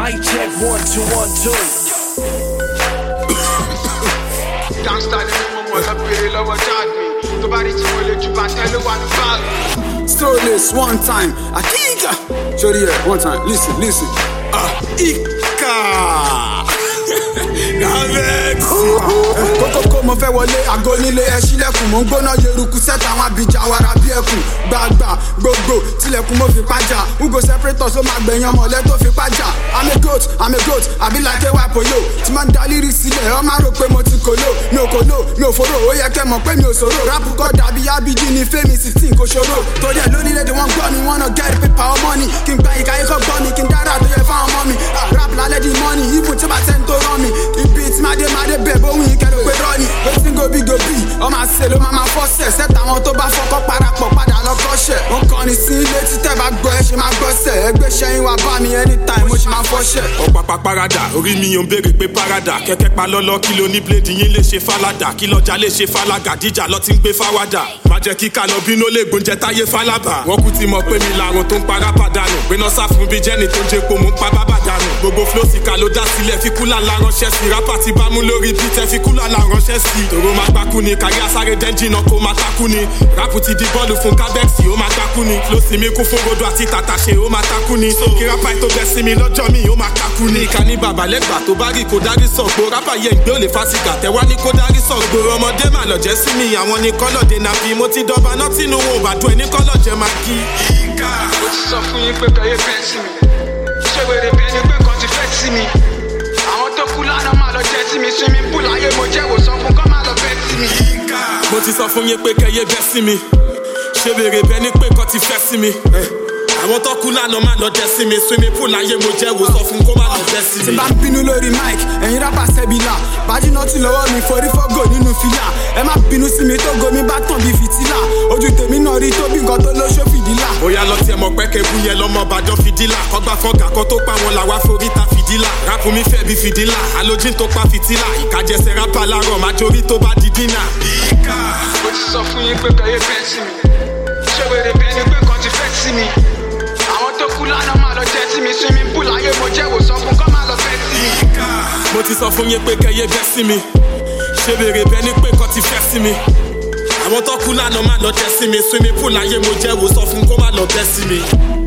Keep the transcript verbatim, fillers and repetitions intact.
Mic check one two one two. Stole one time. Akika. Show the one time. Listen, listen. Ah, Ika. Kókókó mo fẹ́ wọlé àgọ́ nílé ẹ ṣílẹ̀kùn mo ń gbóná yeruku sẹ́ta àwọn abìjà wàrà bí ẹkùn gbàgbà gbogbo tilẹ̀kùn mo fi pàjà ugo separators ó máa gbẹ̀yàn mọ̀lẹ́ tó fi pàjà I'm a goat, I'm a goat, àbí like ewa polo tí máa ń dalírí sílẹ̀ ọ máa rò pé mo ti kòló mi ò kòló mi ò fòrò ó yẹ kẹ́ mọ̀ pé mi ò sòrò rápù kọ́ dàbí abidi ní fẹ́mi sixteen kò ṣòro torí ẹ̀ lórílẹ̀-èdè wọn gbọ́ mi wọ́n náà get paper or money kí n gba ìka ikọ̀ gbọ́ mi kí n dára tó yẹ fáwọn ọmọ mi rap lálẹ́ di money even tí bá tẹ́ ń tó rán mi beat made made bẹ̀ bóhun ìkẹrù pé rọ́ọ̀nì wetin go be go be ọmọ àṣẹ ló máa ma fọ́sẹ̀ sẹ́ta àwọn tó bá fọkọ́ parapọ̀ padà lọ́kọ́ṣẹ̀ ó kàn ní sí ilé títẹ̀ bá gbọ́ ẹ ṣe máa gbọ́sẹ̀ ẹgbẹ́ ṣẹ́yìn wá bá mi anytime mo ṣe máa fọ́ṣẹ̀. ọ̀pápá parada orí mi ò ń béèrè pé parada kẹ̀kẹ́ pa lọ́lọ́ kí ló ní bléèdì yín lè ṣe fáládà kí lọ́jà lè ṣe fálágà díjà lọ́ ti ń gbé fáwádà má jẹ́ kí kálọ̀ bínú lè gbóúnjẹ táyé fálábà wọ́n kú ti mọ̀ pé mi làrùn tó ń para pàdánù gbéná sáfún bí jẹ́ni tó ń jẹ́ pò mú pa bábà dànù gbogbo flósìkà ló dá sílẹ̀ fi kúlà ńlá ránṣẹ́ sí rápà ti bá mú lórí bí tẹ́ fi kúlà ńlá ránṣẹ́ sí tòró máa gbákú ni kárí asáré dẹ́njì náà kó máa takú ni rápù ti di bọ́ọ̀lù fún kábẹ́ẹ̀sì ó máa gbákú ni flósì mi kún fún rodo àti tàtàṣe ó máa takú ni so kí rápà tó bẹ́ sí mi lọ́jọ́ mi ó máa kakú ni ká ní bàbá lẹ́gbàá tó bá rí kó dárí sọ̀gbó rápà yẹ ìgbé ò lè fásikà tẹ́wá ní kó dárí sọ̀gbó ọmọdé mà lọ́jẹ́ sí mi àwọn ní kọ́lọ̀dé náà bí mo ti dọ́ba náà tínú wọn ò bá dún ẹni kọ́lọ̀jẹ́ máa kí. Ìkà mo ti sọ fún yín pé kẹ́yẹ́ fẹ́ sí mi ṣé wèrè bí ẹni pé kan ti fẹ́ sí mi àwọn tó kú lánàá máa lọ jẹ́ sí mi swimming pool ayé mo jẹ́ wòsàn fún kọ́ máa lọ fẹ́ sí mi. mo ti sọ fún yín pé kẹ́yẹ́ bẹ́ sí mi ṣé wèrè bí ẹni pé kan ti fẹ́ sí mi àwọn tó kú lánàá máa lọ jẹ́ sí mi swimming pool ayé mo jẹ́ wòsàn fún kó máa lọ fẹ́ sí mi. tí bá ń bínú lórí mic ẹ̀yin rábà sẹ́bìlà bájú náà ti lọ́wọ́ mi forí fọ́gò nínú fìlà ẹ má bínú sí mi tó gomi bá tàn bí fìtílà ojú tèmi náà rí tóbi nǹkan tó lóṣó fìdílà. bóyá lọ tiẹ̀ mọ̀ pé kẹ́bù yẹn lọ́mọ bàjọ́ fìdílà kọ́gbà fọ́gà kan tó pa wọn làwa forí ta fìdílà rápù mi fẹ́ bí fìdílà alójín tó pa fìtílà ìkàjẹsẹ̀ rápà láàárọ̀ májórí tó bá di dínà. Ìkà mo ti sọ fún yín pé kẹ́yẹ́ fẹ́ sí mi ṣé wèrè bí ẹni pé kan ti fẹ́ sí mi àwọn tó kú lánàá máa lọ jẹ́ sí mi swimming pool ayé mo jẹ́ wòsàn fún kọ́ máa lọ fẹ́ sí mi. mo ti sọ fún yín pé kẹ́yẹ́ bẹ́ sí mi ṣé wèrè bí ẹni pé kan ti fẹ́ sí mi àwọn tó kú lánàá máa lọ jẹ́ sí mi swimming pool ayé mo jẹ́ wòsàn fún kó máa lọ bẹ́ sí mi.